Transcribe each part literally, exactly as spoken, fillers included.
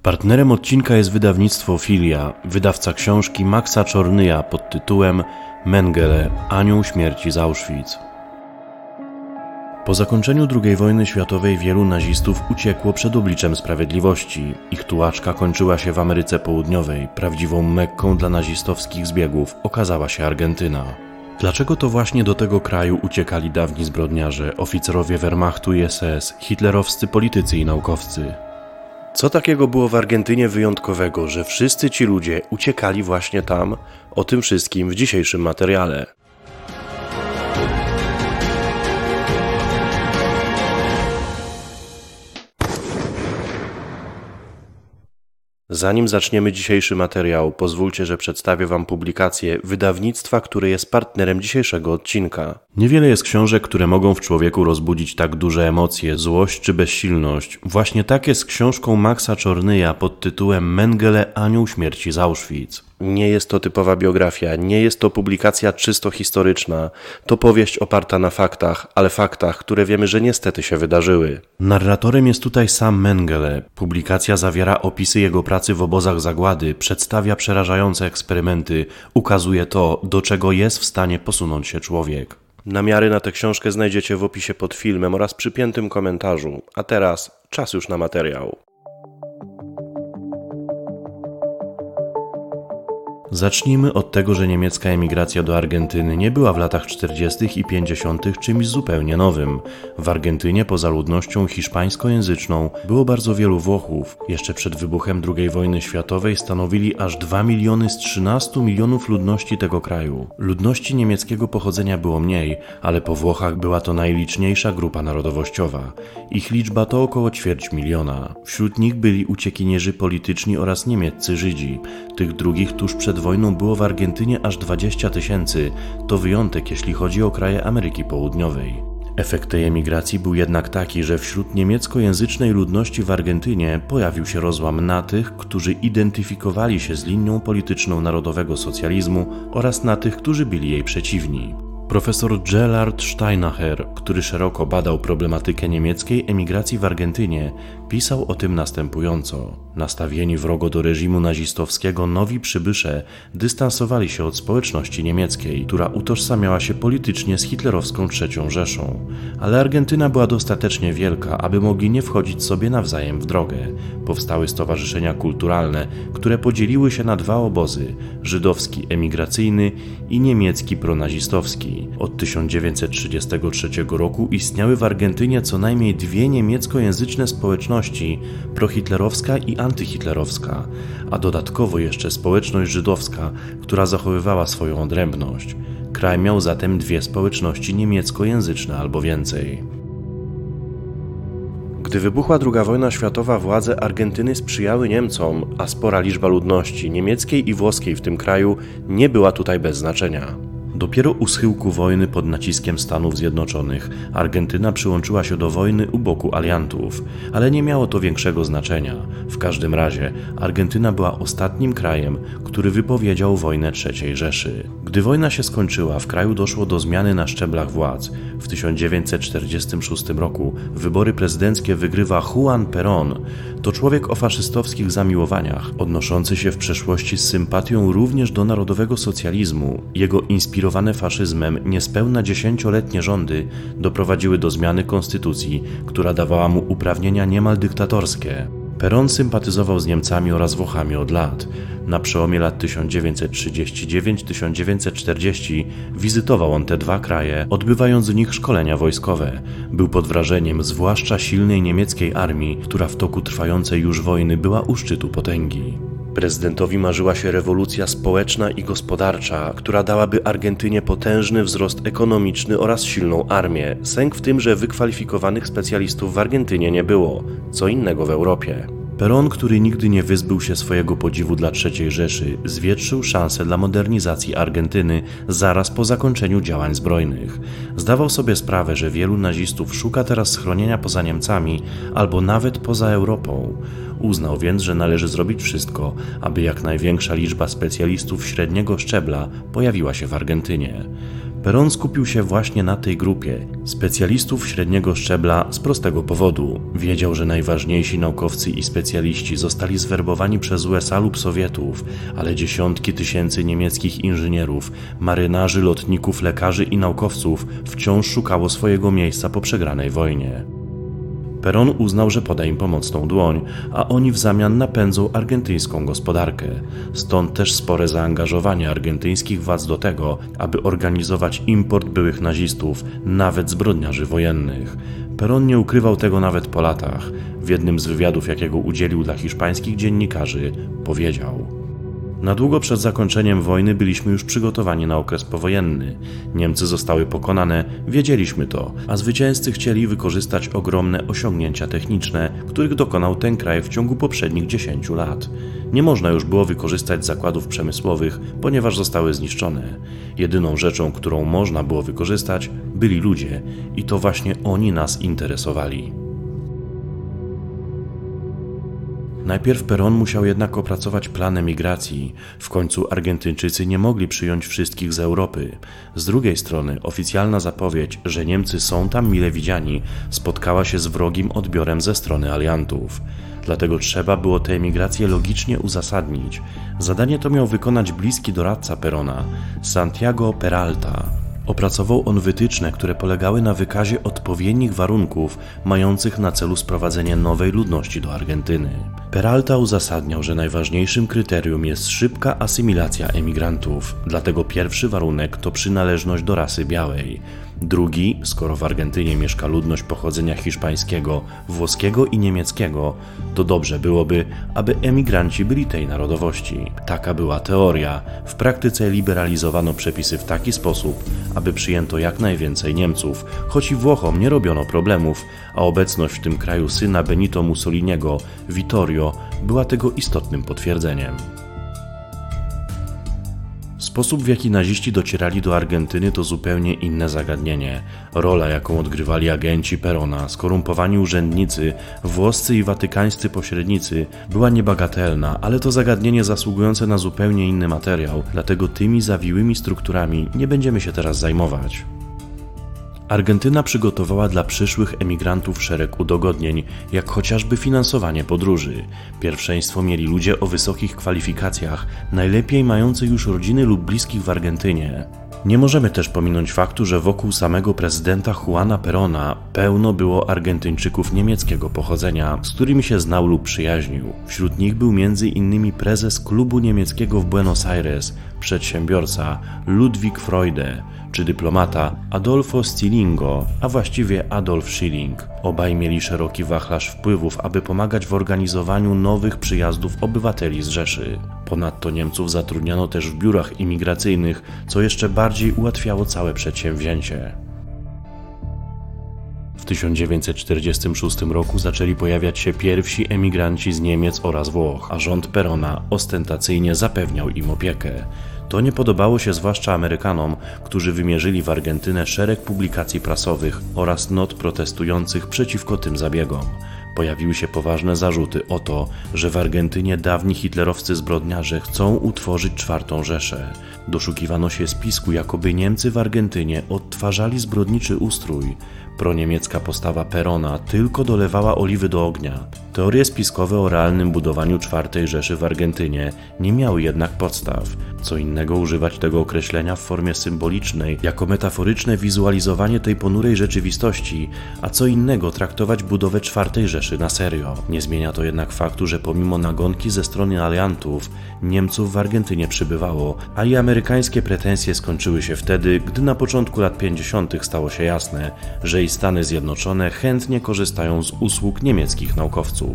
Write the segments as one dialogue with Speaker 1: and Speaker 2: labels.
Speaker 1: Partnerem odcinka jest wydawnictwo Filia, wydawca książki Maxa Czornyja pod tytułem Mengele – Anioł śmierci z Auschwitz. Po zakończeniu drugiej wojny światowej wielu nazistów uciekło przed obliczem sprawiedliwości. Ich tułaczka kończyła się w Ameryce Południowej. Prawdziwą Mekką dla nazistowskich zbiegów okazała się Argentyna. Dlaczego to właśnie do tego kraju uciekali dawni zbrodniarze, oficerowie Wehrmachtu i S S, hitlerowscy politycy i naukowcy? Co takiego było w Argentynie wyjątkowego, że wszyscy ci ludzie uciekali właśnie tam? O tym wszystkim w dzisiejszym materiale. Zanim zaczniemy dzisiejszy materiał, pozwólcie, że przedstawię Wam publikację wydawnictwa, które jest partnerem dzisiejszego odcinka. Niewiele jest książek, które mogą w człowieku rozbudzić tak duże emocje, złość czy bezsilność. Właśnie tak jest z książką Maxa Czornyja pod tytułem Mengele – Anioł śmierci z Auschwitz. Nie jest to typowa biografia, nie jest to publikacja czysto historyczna. To powieść oparta na faktach, ale faktach, które wiemy, że niestety się wydarzyły. Narratorem jest tutaj sam Mengele. Publikacja zawiera opisy jego pracy w obozach zagłady, przedstawia przerażające eksperymenty, ukazuje to, do czego jest w stanie posunąć się człowiek. Namiary na tę książkę znajdziecie w opisie pod filmem oraz przypiętym komentarzu. A teraz czas już na materiał. Zacznijmy od tego, że niemiecka emigracja do Argentyny nie była w latach czterdziestych i pięćdziesiątych czymś zupełnie nowym. W Argentynie poza ludnością hiszpańskojęzyczną było bardzo wielu Włochów. Jeszcze przed wybuchem drugiej wojny światowej stanowili aż dwa miliony z trzynastu milionów ludności tego kraju. Ludności niemieckiego pochodzenia było mniej, ale po Włochach była to najliczniejsza grupa narodowościowa. Ich liczba to około ćwierć miliona. Wśród nich byli uciekinierzy polityczni oraz niemieccy Żydzi. Tych drugich tuż przed wojną było w Argentynie aż dwadzieścia tysięcy. To wyjątek, jeśli chodzi o kraje Ameryki Południowej. Efekt tej emigracji był jednak taki, że wśród niemieckojęzycznej ludności w Argentynie pojawił się rozłam na tych, którzy identyfikowali się z linią polityczną narodowego socjalizmu oraz na tych, którzy byli jej przeciwni. Profesor Gerhard Steinacher, który szeroko badał problematykę niemieckiej emigracji w Argentynie, pisał o tym następująco. Nastawieni wrogo do reżimu nazistowskiego nowi przybysze dystansowali się od społeczności niemieckiej, która utożsamiała się politycznie z hitlerowską trzecią Rzeszą. Ale Argentyna była dostatecznie wielka, aby mogli nie wchodzić sobie nawzajem w drogę. Powstały stowarzyszenia kulturalne, które podzieliły się na dwa obozy, żydowski emigracyjny i niemiecki pronazistowski. Od tysiąc dziewięćset trzydziestego trzeciego roku istniały w Argentynie co najmniej dwie niemieckojęzyczne społeczności, prohitlerowska i antyhitlerowska, a dodatkowo jeszcze społeczność żydowska, która zachowywała swoją odrębność. Kraj miał zatem dwie społeczności niemieckojęzyczne albo więcej. Gdy wybuchła druga wojna światowa, władze Argentyny sprzyjały Niemcom, a spora liczba ludności niemieckiej i włoskiej w tym kraju nie była tutaj bez znaczenia. Dopiero u schyłku wojny pod naciskiem Stanów Zjednoczonych Argentyna przyłączyła się do wojny u boku aliantów, ale nie miało to większego znaczenia. W każdym razie Argentyna była ostatnim krajem, który wypowiedział wojnę trzeciej Rzeszy. Gdy wojna się skończyła, w kraju doszło do zmiany na szczeblach władz. W tysiąc dziewięćset czterdziestym szóstym roku wybory prezydenckie wygrywa Juan Perón. To człowiek o faszystowskich zamiłowaniach, odnoszący się w przeszłości z sympatią również do narodowego socjalizmu. Jego inspirowane faszyzmem niespełna dziesięcioletnie rządy doprowadziły do zmiany konstytucji, która dawała mu uprawnienia niemal dyktatorskie. Perón sympatyzował z Niemcami oraz Włochami od lat. Na przełomie lat tysiąc dziewięćset trzydziesty dziewiąty do tysiąc dziewięćset czterdziestego wizytował on te dwa kraje, odbywając w nich szkolenia wojskowe. Był pod wrażeniem zwłaszcza silnej niemieckiej armii, która w toku trwającej już wojny była u szczytu potęgi. Prezydentowi marzyła się rewolucja społeczna i gospodarcza, która dałaby Argentynie potężny wzrost ekonomiczny oraz silną armię. Sęk w tym, że wykwalifikowanych specjalistów w Argentynie nie było, co innego w Europie. Perón, który nigdy nie wyzbył się swojego podziwu dla trzeciej Rzeszy, zwietrzył szansę dla modernizacji Argentyny zaraz po zakończeniu działań zbrojnych. Zdawał sobie sprawę, że wielu nazistów szuka teraz schronienia poza Niemcami albo nawet poza Europą. Uznał więc, że należy zrobić wszystko, aby jak największa liczba specjalistów średniego szczebla pojawiła się w Argentynie. Peron skupił się właśnie na tej grupie specjalistów średniego szczebla z prostego powodu. Wiedział, że najważniejsi naukowcy i specjaliści zostali zwerbowani przez U S A lub Sowietów, ale dziesiątki tysięcy niemieckich inżynierów, marynarzy, lotników, lekarzy i naukowców wciąż szukało swojego miejsca po przegranej wojnie. Peron uznał, że poda im pomocną dłoń, a oni w zamian napędzą argentyńską gospodarkę. Stąd też spore zaangażowanie argentyńskich władz do tego, aby organizować import byłych nazistów, nawet zbrodniarzy wojennych. Peron nie ukrywał tego nawet po latach. W jednym z wywiadów, jakiego udzielił dla hiszpańskich dziennikarzy, powiedział: na długo przed zakończeniem wojny byliśmy już przygotowani na okres powojenny. Niemcy zostały pokonane, wiedzieliśmy to, a zwycięzcy chcieli wykorzystać ogromne osiągnięcia techniczne, których dokonał ten kraj w ciągu poprzednich dziesięciu lat. Nie można już było wykorzystać zakładów przemysłowych, ponieważ zostały zniszczone. Jedyną rzeczą, którą można było wykorzystać, byli ludzie i to właśnie oni nas interesowali. Najpierw Peron musiał jednak opracować plan emigracji. W końcu Argentyńczycy nie mogli przyjąć wszystkich z Europy. Z drugiej strony oficjalna zapowiedź, że Niemcy są tam mile widziani, spotkała się z wrogim odbiorem ze strony aliantów. Dlatego trzeba było tę emigrację logicznie uzasadnić. Zadanie to miał wykonać bliski doradca Perona, Santiago Peralta. Opracował on wytyczne, które polegały na wykazie odpowiednich warunków mających na celu sprowadzenie nowej ludności do Argentyny. Peralta uzasadniał, że najważniejszym kryterium jest szybka asymilacja emigrantów, dlatego pierwszy warunek to przynależność do rasy białej. Drugi, skoro w Argentynie mieszka ludność pochodzenia hiszpańskiego, włoskiego i niemieckiego, to dobrze byłoby, aby emigranci byli tej narodowości. Taka była teoria. W praktyce liberalizowano przepisy w taki sposób, aby przyjęto jak najwięcej Niemców, choć i Włochom nie robiono problemów, a obecność w tym kraju syna Benito Mussoliniego, Vittorio, była tego istotnym potwierdzeniem. Sposób, w jaki naziści docierali do Argentyny, to zupełnie inne zagadnienie. Rola, jaką odgrywali agenci Perona, skorumpowani urzędnicy, włoscy i watykańscy pośrednicy, była niebagatelna, ale to zagadnienie zasługujące na zupełnie inny materiał, dlatego tymi zawiłymi strukturami nie będziemy się teraz zajmować. Argentyna przygotowała dla przyszłych emigrantów szereg udogodnień, jak chociażby finansowanie podróży. Pierwszeństwo mieli ludzie o wysokich kwalifikacjach, najlepiej mający już rodziny lub bliskich w Argentynie. Nie możemy też pominąć faktu, że wokół samego prezydenta Juana Perona pełno było Argentyńczyków niemieckiego pochodzenia, z którymi się znał lub przyjaźnił. Wśród nich był między innymi prezes klubu niemieckiego w Buenos Aires, przedsiębiorca Ludwig Freude, czy dyplomata Adolfo Stillingo, a właściwie Adolf Schilling. Obaj mieli szeroki wachlarz wpływów, aby pomagać w organizowaniu nowych przyjazdów obywateli z Rzeszy. Ponadto Niemców zatrudniano też w biurach imigracyjnych, co jeszcze bardziej ułatwiało całe przedsięwzięcie. W tysiąc dziewięćset czterdziestym szóstym roku zaczęli pojawiać się pierwsi emigranci z Niemiec oraz Włoch, a rząd Perona ostentacyjnie zapewniał im opiekę. To nie podobało się zwłaszcza Amerykanom, którzy wymierzyli w Argentynę szereg publikacji prasowych oraz not protestujących przeciwko tym zabiegom. Pojawiły się poważne zarzuty o to, że w Argentynie dawni hitlerowscy zbrodniarze chcą utworzyć czwartą Rzeszę. Doszukiwano się spisku, jakoby Niemcy w Argentynie odtwarzali zbrodniczy ustrój. Proniemiecka postawa Perona tylko dolewała oliwy do ognia. Teorie spiskowe o realnym budowaniu czwartej Rzeszy w Argentynie nie miały jednak podstaw. Co innego używać tego określenia w formie symbolicznej, jako metaforyczne wizualizowanie tej ponurej rzeczywistości, a co innego traktować budowę czwartej Rzeszy na serio. Nie zmienia to jednak faktu, że pomimo nagonki ze strony aliantów, Niemców w Argentynie przybywało, a i amerykańskie pretensje skończyły się wtedy, gdy na początku lat pięćdziesiątych stało się jasne, że i Stany Zjednoczone chętnie korzystają z usług niemieckich naukowców.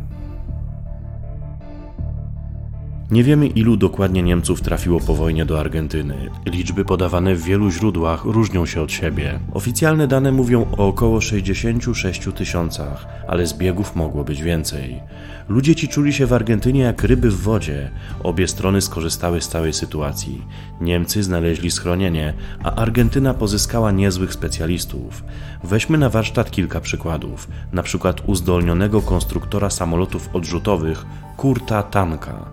Speaker 1: Nie wiemy, ilu dokładnie Niemców trafiło po wojnie do Argentyny. Liczby podawane w wielu źródłach różnią się od siebie. Oficjalne dane mówią o około sześćdziesięciu sześciu tysiącach, ale zbiegów mogło być więcej. Ludzie ci czuli się w Argentynie jak ryby w wodzie. Obie strony skorzystały z całej sytuacji. Niemcy znaleźli schronienie, a Argentyna pozyskała niezłych specjalistów. Weźmy na warsztat kilka przykładów. Na przykład uzdolnionego konstruktora samolotów odrzutowych Kurta Tanka.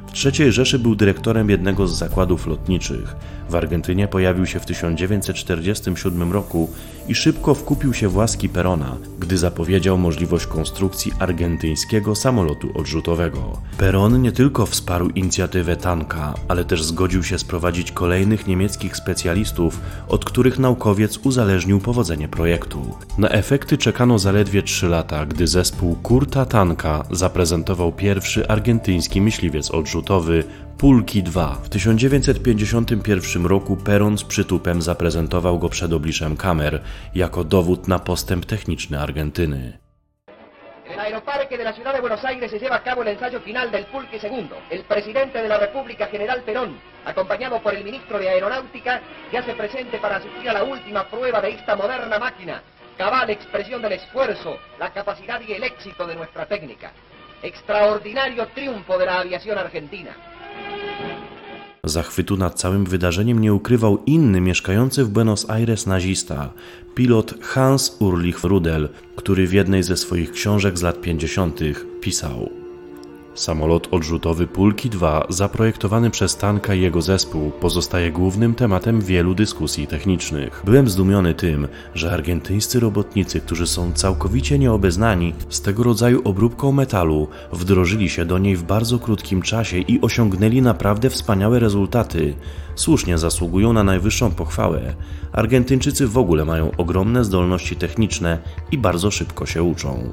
Speaker 1: W trzeciej Rzeszy był dyrektorem jednego z zakładów lotniczych. W Argentynie pojawił się w tysiąc dziewięćset czterdziestym siódmym roku i szybko wkupił się w łaski Perona, gdy zapowiedział możliwość konstrukcji argentyńskiego samolotu odrzutowego. Peron nie tylko wsparł inicjatywę Tanka, ale też zgodził się sprowadzić kolejnych niemieckich specjalistów, od których naukowiec uzależnił powodzenie projektu. Na efekty czekano zaledwie trzy lata, gdy zespół Kurta Tanka zaprezentował pierwszy argentyński myśliwiec odrzutowy Pulki dwa. W tysiąc dziewięćset pięćdziesiątym pierwszym roku Peron z przytupem zaprezentował go przed obliczem kamer jako dowód na postęp techniczny Argentyny.
Speaker 2: En el aeroparque de la ciudad de Buenos Aires se lleva a cabo el ensayo final del Pulque segundo. El presidente de la República, General Perón, acompañado por el ministro de Aeronáutica, ya se presente para asistir a la última prueba de esta moderna máquina, cabal expresión del esfuerzo, la capacidad y el éxito de nuestra técnica. Extraordinario triunfo de la aviación argentina.
Speaker 1: Zachwytu nad całym wydarzeniem nie ukrywał inny mieszkający w Buenos Aires nazista, pilot Hans Ulrich Rudel, który w jednej ze swoich książek z lat pięćdziesiątych pisał: Samolot odrzutowy Pulki dwa, zaprojektowany przez Tanka i jego zespół, pozostaje głównym tematem wielu dyskusji technicznych. Byłem zdumiony tym, że argentyńscy robotnicy, którzy są całkowicie nieobeznani z tego rodzaju obróbką metalu, wdrożyli się do niej w bardzo krótkim czasie i osiągnęli naprawdę wspaniałe rezultaty. Słusznie zasługują na najwyższą pochwałę. Argentyńczycy w ogóle mają ogromne zdolności techniczne i bardzo szybko się uczą.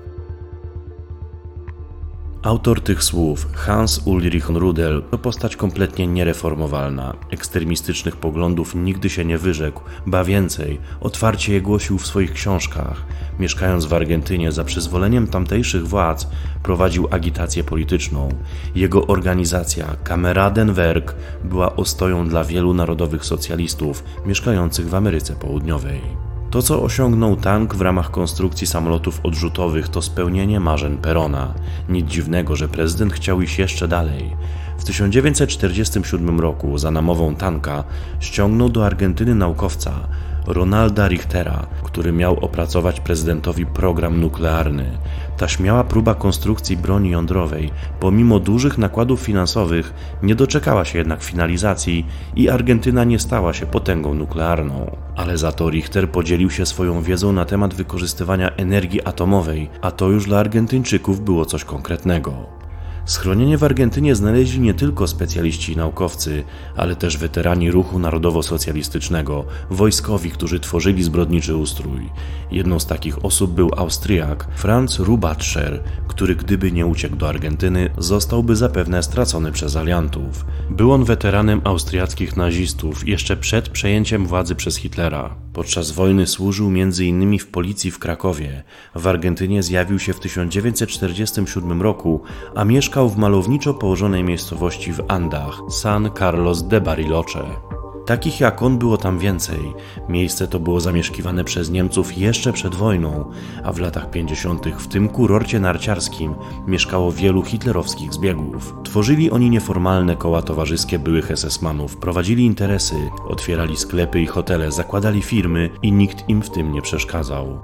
Speaker 1: Autor tych słów, Hans Ulrich Rudel, to postać kompletnie niereformowalna. Ekstremistycznych poglądów nigdy się nie wyrzekł, ba więcej, otwarcie je głosił w swoich książkach. Mieszkając w Argentynie za przyzwoleniem tamtejszych władz, prowadził agitację polityczną. Jego organizacja Kameradenwerk była ostoją dla wielu narodowych socjalistów mieszkających w Ameryce Południowej. To, co osiągnął Tank w ramach konstrukcji samolotów odrzutowych, to spełnienie marzeń Perona. Nic dziwnego, że prezydent chciał iść jeszcze dalej. W tysiąc dziewięćset czterdziestym siódmym roku za namową Tanka ściągnął do Argentyny naukowca Ronalda Richtera, który miał opracować prezydentowi program nuklearny. Ta śmiała próba konstrukcji broni jądrowej, pomimo dużych nakładów finansowych, nie doczekała się jednak finalizacji i Argentyna nie stała się potęgą nuklearną. Ale za to Richter podzielił się swoją wiedzą na temat wykorzystywania energii atomowej, a to już dla Argentyńczyków było coś konkretnego. Schronienie w Argentynie znaleźli nie tylko specjaliści i naukowcy, ale też weterani ruchu narodowo-socjalistycznego, wojskowi, którzy tworzyli zbrodniczy ustrój. Jedną z takich osób był Austriak Franz Rubatscher, który gdyby nie uciekł do Argentyny, zostałby zapewne stracony przez aliantów. Był on weteranem austriackich nazistów jeszcze przed przejęciem władzy przez Hitlera. Podczas wojny służył między innymi w policji w Krakowie. W Argentynie zjawił się w tysiąc dziewięćset czterdziestym siódmym roku, a mieszkał w malowniczo położonej miejscowości w Andach, San Carlos de Bariloche. Takich jak on było tam więcej. Miejsce to było zamieszkiwane przez Niemców jeszcze przed wojną, a w latach pięćdziesiątych w tym kurorcie narciarskim mieszkało wielu hitlerowskich zbiegów. Tworzyli oni nieformalne koła towarzyskie byłych esesmanów, prowadzili interesy, otwierali sklepy i hotele, zakładali firmy i nikt im w tym nie przeszkadzał.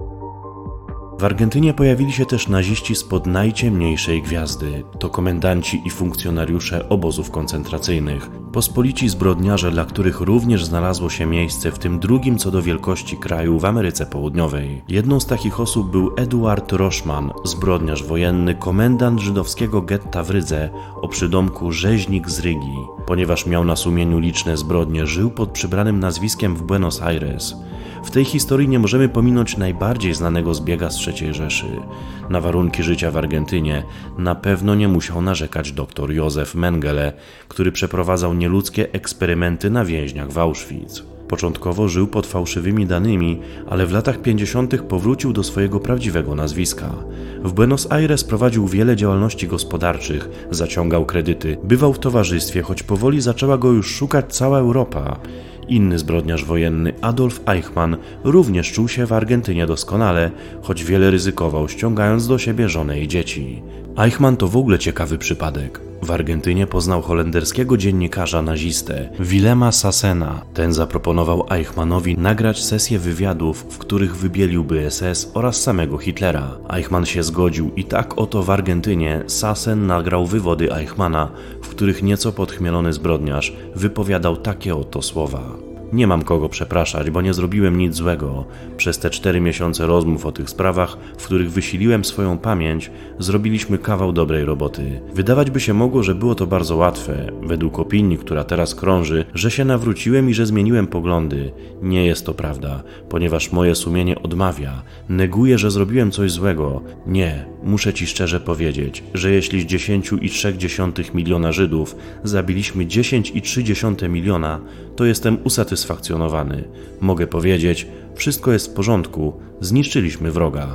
Speaker 1: W Argentynie pojawili się też naziści spod najciemniejszej gwiazdy. To komendanci i funkcjonariusze obozów koncentracyjnych. Pospolici zbrodniarze, dla których również znalazło się miejsce w tym drugim co do wielkości kraju w Ameryce Południowej. Jedną z takich osób był Eduard Roszman, zbrodniarz wojenny, komendant żydowskiego getta w Rydze o przydomku Rzeźnik z Rygi. Ponieważ miał na sumieniu liczne zbrodnie, żył pod przybranym nazwiskiem w Buenos Aires. W tej historii nie możemy pominąć najbardziej znanego zbiega z trzeciej Rzeszy. Na warunki życia w Argentynie na pewno nie musiał narzekać dr Józef Mengele, który przeprowadzał nieludzkie eksperymenty na więźniach w Auschwitz. Początkowo żył pod fałszywymi danymi, ale w latach pięćdziesiątych powrócił do swojego prawdziwego nazwiska. W Buenos Aires prowadził wiele działalności gospodarczych, zaciągał kredyty, bywał w towarzystwie, choć powoli zaczęła go już szukać cała Europa. Inny zbrodniarz wojenny, Adolf Eichmann, również czuł się w Argentynie doskonale, choć wiele ryzykował, ściągając do siebie żonę i dzieci. Eichmann to w ogóle ciekawy przypadek. W Argentynie poznał holenderskiego dziennikarza nazistę Willema Sassena. Ten zaproponował Eichmannowi nagrać sesję wywiadów, w których wybieliłby S S oraz samego Hitlera. Eichmann się zgodził i tak oto w Argentynie Sassen nagrał wywody Eichmanna, w których nieco podchmielony zbrodniarz wypowiadał takie oto słowa. Nie mam kogo przepraszać, bo nie zrobiłem nic złego. Przez te cztery miesiące rozmów o tych sprawach, w których wysiliłem swoją pamięć, zrobiliśmy kawał dobrej roboty. Wydawać by się mogło, że było to bardzo łatwe, według opinii, która teraz krąży, że się nawróciłem i że zmieniłem poglądy. Nie jest to prawda, ponieważ moje sumienie odmawia, neguje, że zrobiłem coś złego. Nie, muszę Ci szczerze powiedzieć, że jeśli z dziesięć i trzy dziesiątych miliona Żydów zabiliśmy dziesięć i trzy dziesiąte miliona, to jestem usatysfakcjonowany. Mogę powiedzieć, wszystko jest w porządku, zniszczyliśmy wroga.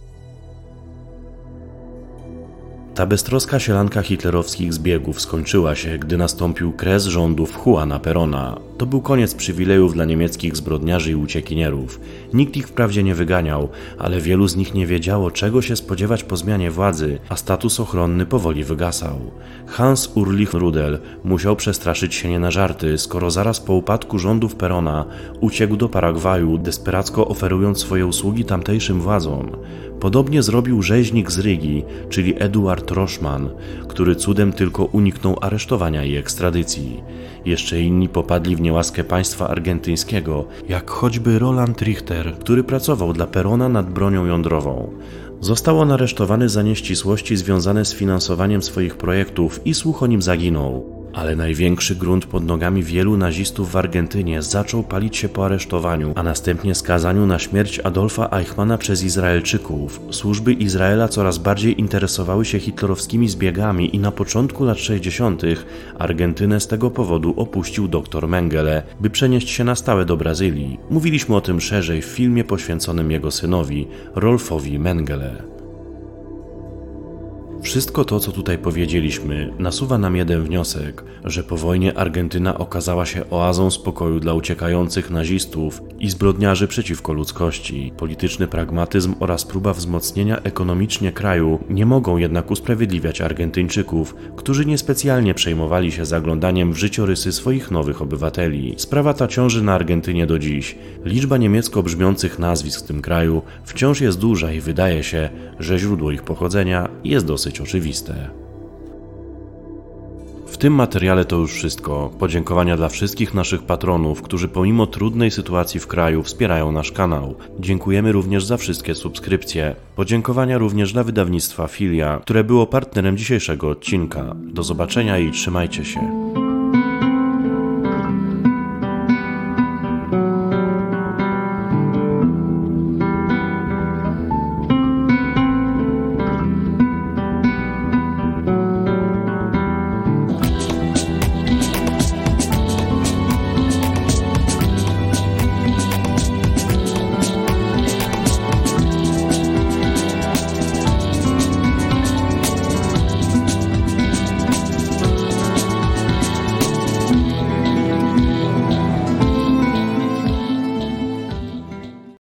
Speaker 1: Ta beztroska sielanka hitlerowskich zbiegów skończyła się, gdy nastąpił kres rządów Juana Perona. To był koniec przywilejów dla niemieckich zbrodniarzy i uciekinierów. Nikt ich wprawdzie nie wyganiał, ale wielu z nich nie wiedziało, czego się spodziewać po zmianie władzy, a status ochronny powoli wygasał. Hans Ulrich Rudel musiał przestraszyć się nie na żarty, skoro zaraz po upadku rządów Perona uciekł do Paragwaju, desperacko oferując swoje usługi tamtejszym władzom. Podobnie zrobił rzeźnik z Rygi, czyli Eduard Roszman, który cudem tylko uniknął aresztowania i ekstradycji. Jeszcze inni popadli w niełaskę państwa argentyńskiego, jak choćby Roland Richter, który pracował dla Perona nad bronią jądrową. Został on aresztowany za nieścisłości związane z finansowaniem swoich projektów i słuch o nim zaginął. Ale największy grunt pod nogami wielu nazistów w Argentynie zaczął palić się po aresztowaniu, a następnie skazaniu na śmierć Adolfa Eichmanna przez Izraelczyków. Służby Izraela coraz bardziej interesowały się hitlerowskimi zbiegami i na początku lat sześćdziesiątych Argentynę z tego powodu opuścił dr Mengele, by przenieść się na stałe do Brazylii. Mówiliśmy o tym szerzej w filmie poświęconym jego synowi, Rolfowi Mengele. Wszystko to, co tutaj powiedzieliśmy, nasuwa nam jeden wniosek, że po wojnie Argentyna okazała się oazą spokoju dla uciekających nazistów i zbrodniarzy przeciwko ludzkości. Polityczny pragmatyzm oraz próba wzmocnienia ekonomicznie kraju nie mogą jednak usprawiedliwiać Argentyńczyków, którzy niespecjalnie przejmowali się zaglądaniem w życiorysy swoich nowych obywateli. Sprawa ta ciąży na Argentynie do dziś. Liczba niemiecko brzmiących nazwisk w tym kraju wciąż jest duża i wydaje się, że źródło ich pochodzenia jest dosyć oczywiste. W tym materiale to już wszystko. Podziękowania dla wszystkich naszych patronów, którzy pomimo trudnej sytuacji w kraju wspierają nasz kanał. Dziękujemy również za wszystkie subskrypcje. Podziękowania również dla wydawnictwa Filia, które było partnerem dzisiejszego odcinka. Do zobaczenia i trzymajcie się.